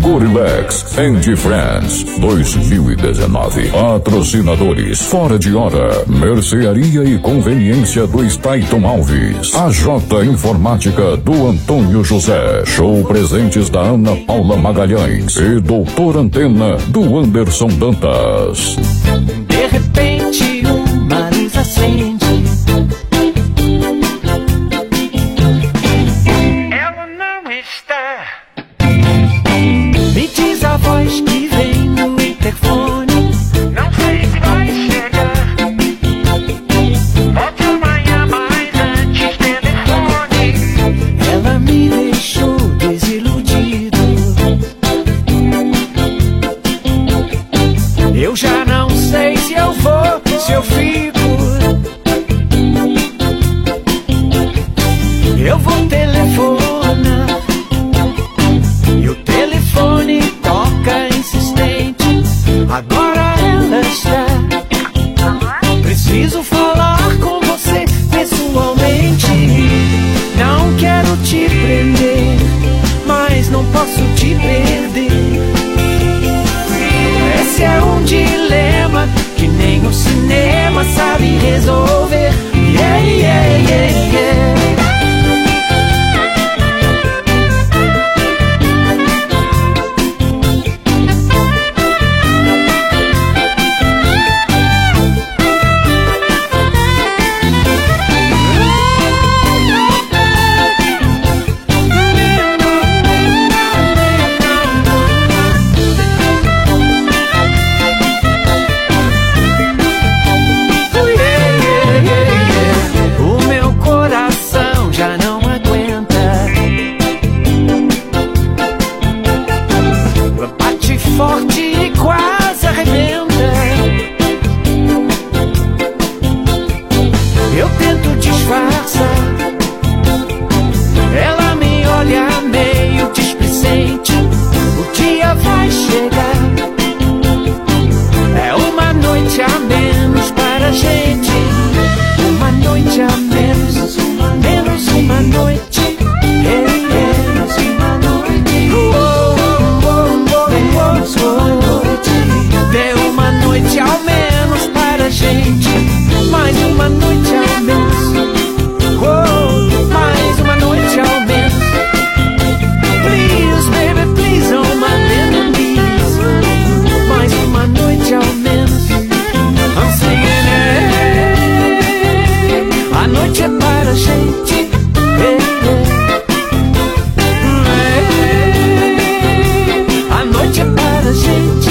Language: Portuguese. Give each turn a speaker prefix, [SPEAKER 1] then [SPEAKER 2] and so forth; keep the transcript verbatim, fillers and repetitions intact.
[SPEAKER 1] Gorilex and Friends dois mil e dezenove. Patrocinadores: Fora de Hora, Mercearia e Conveniência do Stayton Alves, A J Informática do Antônio José, Show Presentes da Ana Paula Magalhães e Doutor Antena do Anderson Dantas.
[SPEAKER 2] De repente uma luz acende. Ela não está. Me diz a voz que vem no interfone. Não sei se vai chegar. Volte amanhã, mas antes telefone. Ela me deixou desiludido. Eu já não sei se eu vou, se eu fico. Eu vou telefonar e o telefone toca insistente. Agora ela está. Preciso falar com você pessoalmente. Não quero te prender, mas não posso te perder. Esse é um dilema que nem o cinema sabe resolver. Yeah, yeah, yeah, yeah. Forte e quase arrebenta. Eu tento disfarçar. Ela me olha meio displicente. O dia vai chegar. É uma noite a menos para a gente. Uma noite a menos. Menos uma noite. Menos uma noite. Dê uma noite ao menos para a gente. Mais uma noite ao menos. Oh, mais uma noite ao menos. Please, baby, please, oh my little please. Mais uma noite ao menos. I'm singing it. A noite é para a gente. Hey, hey. Hey. A noite é para a gente.